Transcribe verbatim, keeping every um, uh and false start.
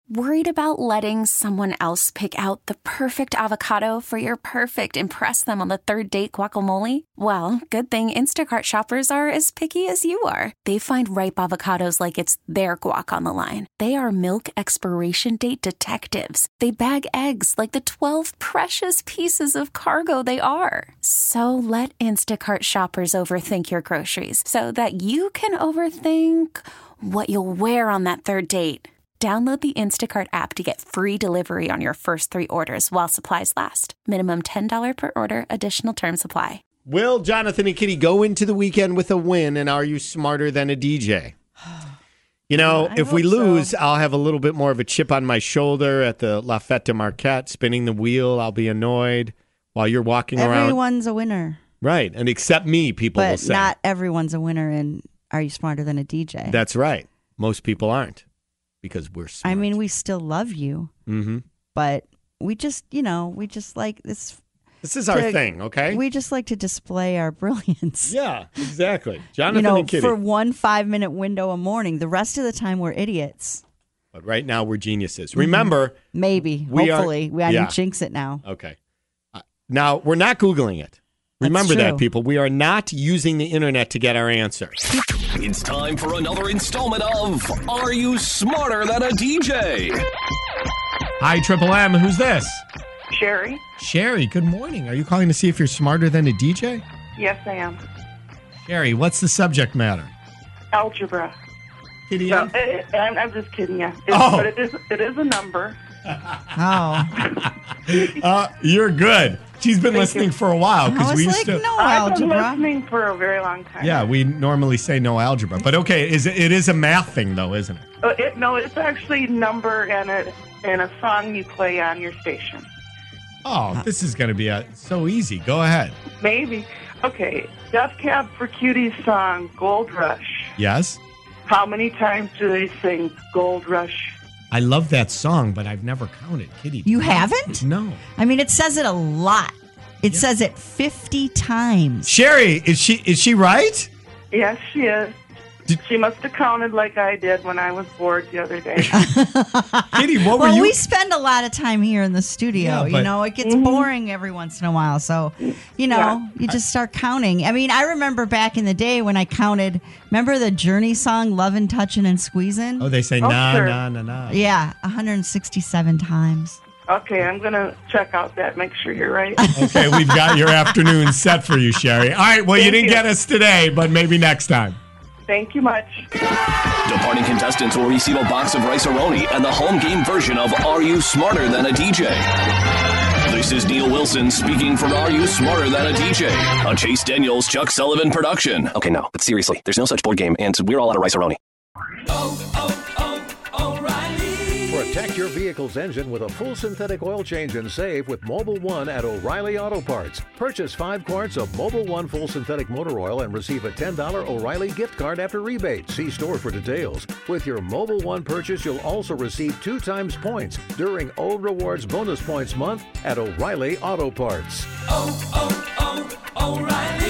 Worried about letting someone else pick out the perfect avocado for your perfect impress them on the third date guacamole? Well, good thing Instacart shoppers are as picky as you are. They find ripe avocados like it's their guac on the line. They are milk expiration date detectives. They bag eggs like the twelve precious pieces of cargo they are. So let Instacart shoppers overthink your groceries so that you can overthink what you'll wear on that third date. Download the Instacart app to get free delivery on your first three orders while supplies last. Minimum ten dollars per order. Additional terms apply. Will Jonathan and Kitty go into the weekend with a win, and are you smarter than a D J? You know, I if we hope lose, so. I'll have a little bit more of a chip on my shoulder at the La Fête de Marquette, spinning the wheel. I'll be annoyed while you're walking around. Everyone's a winner. Right, and except me, people will But say. not everyone's a winner in Are You Smarter Than a D J? That's right. Most people aren't. Because we're smart. I mean, we still love you, mm-hmm. but we just, you know, we just like this. This is our to, thing, okay? We just like to display our brilliance. Yeah, exactly. Jonathan you know, and Kitty. for one five-minute window a morning. The rest of the time, we're idiots. But right now, we're geniuses. Remember. Maybe. We hopefully. Are, we I yeah. didn't jinx it now. Okay. Uh, now, we're not Googling it. Remember That's that, true. people. We are not using the internet to get our answer. It's time for another installment of Are You Smarter Than a D J? Hi, Triple M. Who's this? Sherry? Sherry, good morning. Are you calling to see if you're smarter than a D J? Yes, I am. Sherry, what's the subject matter? Algebra. Kitty No, M? eh, I'm, I'm just kidding you. It's, Oh. But it is, it is a number. Oh. Uh, you're good. She's been Thank listening you. for a while I because was we used like, to. no I've been algebra. listening for a very long time. Yeah, we normally say no algebra, but okay, is it, it is a math thing though, isn't it? Uh, it, no, it's actually number and a, and a song you play on your station. Oh, this is going to be a, so easy. Go ahead. Maybe. Okay, Death Cab for Cutie's song, Gold Rush. Yes, How many times do they sing Gold Rush? I love that song, but I've never counted. Kitty, You haven't? no. I mean, it says it a lot. It says it fifty times. Sherry, is she is she right? Yes, she is. Did- She must have counted like I did when I was bored the other day. Kitty, what were Well, you? we spend a lot of time here in the studio. Yeah, you but- know, it gets boring every once in a while. So, you know, Yeah. you just start counting. I mean, I remember back in the day when I counted, remember the Journey song, Lovin', Touchin' and Squeezin'? Oh, they say Oh, nah, sure. nah, nah, nah. Yeah, one hundred sixty-seven times. Okay, I'm going to check out that, make sure you're right. Okay, we've got your afternoon set for you, Sherry. All right, well, you Thank didn't you. get us today, but maybe next time. Thank you much. Departing contestants will receive a box of Rice-A-Roni and the home game version of Are You Smarter Than a D J? This is Neil Wilson speaking for Are You Smarter Than a D J? A Chase Daniels, Chuck Sullivan production. Okay, no, but seriously, there's no such board game, and we're all out of Rice-A-Roni. Protect your vehicle's engine with a full synthetic oil change and save with Mobile One at O'Reilly Auto Parts. Purchase five quarts of Mobile One full synthetic motor oil and receive a ten dollars O'Reilly gift card after rebate. See store for details. With your Mobile One purchase, you'll also receive two times points during Old Rewards Bonus Points Month at O'Reilly Auto Parts. Oh, oh, oh, O'Reilly